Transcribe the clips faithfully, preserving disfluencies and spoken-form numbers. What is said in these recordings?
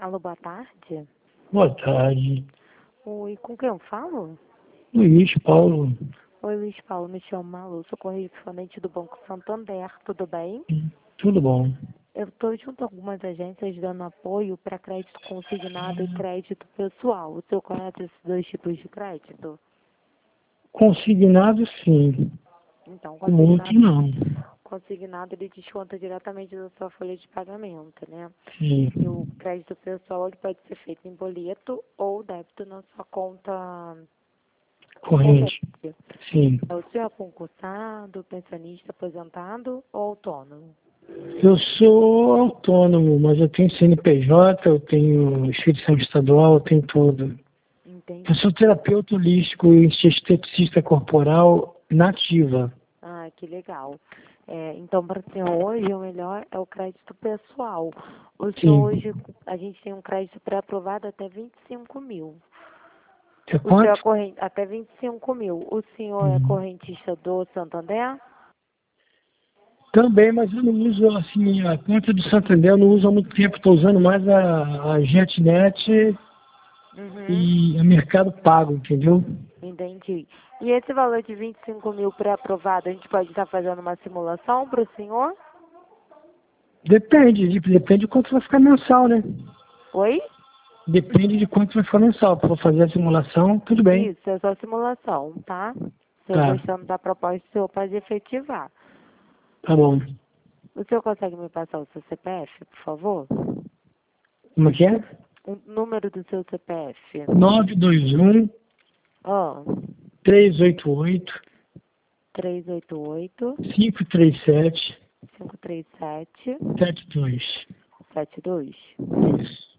Alô, boa tarde. Boa tarde. Oi, com quem eu falo? Luiz Paulo. Oi, Luiz Paulo, me chamo Malu, sou correspondente do Banco Santander, tudo bem? Tudo bom? Eu estou junto a algumas agências dando apoio para crédito consignado e crédito pessoal. O senhor conhece esses dois tipos de crédito? Consignado, sim. Então, O outro, consignado, não. consignado ele desconta diretamente da sua folha de pagamento, né? Sim. E o crédito pessoal ele pode ser feito em boleto ou débito na sua conta Corrente. corrente. Sim. O senhor é concursado, pensionista, aposentado ou autônomo? Eu sou autônomo, mas eu tenho C N P J, eu tenho inscrição estadual, eu tenho tudo. Eu Entendi. sou terapeuta holístico e esteticista corporal nativa. Ah, que legal. É, então, para o senhor hoje, o melhor é o crédito pessoal. O senhor Sim. hoje, a gente tem um crédito pré-aprovado até vinte e cinco mil. É O senhor é quanto? corrente, até vinte e cinco mil. O senhor é Uhum. correntista do Santander? Também, mas eu não uso assim, a conta do Santander eu não uso há muito tempo, estou usando mais a, a JetNet Uhum. e a Mercado Pago, entendeu? Entendi. E esse valor de vinte e cinco mil pré-aprovado, a gente pode estar fazendo uma simulação para o senhor? Depende, de- depende de quanto vai ficar mensal, né? Oi? Depende de quanto vai ficar mensal. Se for fazer a simulação, tudo bem. Isso, é só simulação, tá? Se eu Tá, gostando da proposta, o senhor pode efetivar. tá bom. O senhor consegue me passar o seu C P F, por favor? Como é que é? O número do seu C P F. nove dois um, Ó, três oito oito, três oito oito, cinco três sete, cinco três sete, sete dois. sete dois. Isso.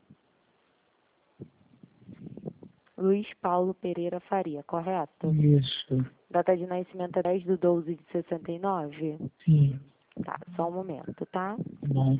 Luiz Paulo Pereira Faria, correto? Isso. Data de nascimento é dez de doze de sessenta e nove? Sim. Tá, só um momento, tá? Tá bom.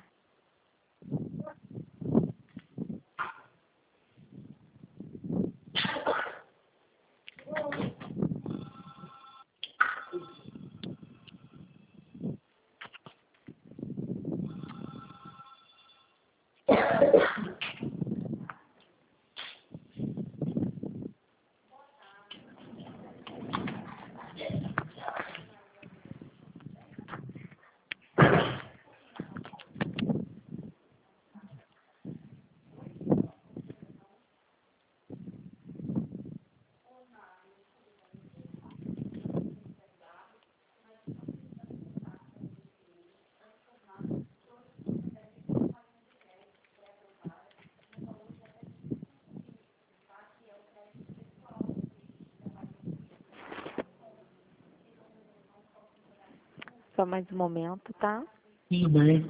Só mais um momento, tá? Tudo bem.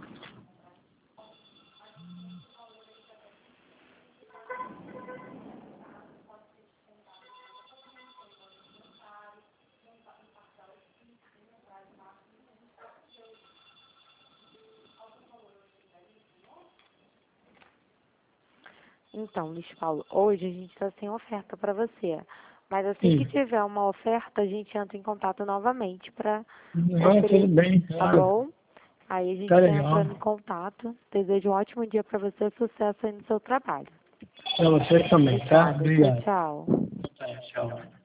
Então, Luiz Paulo, hoje a gente está sem oferta para você. Mas assim que Sim. tiver uma oferta, a gente entra em contato novamente para Não, tudo oferecer, bem. tá Tá, bom? Aí a gente tá está legal. entrando em contato. Desejo um ótimo dia para você, sucesso aí no seu trabalho. Pra você também, tá? Obrigada, tchau, Obrigado. tchau. Tá, tchau.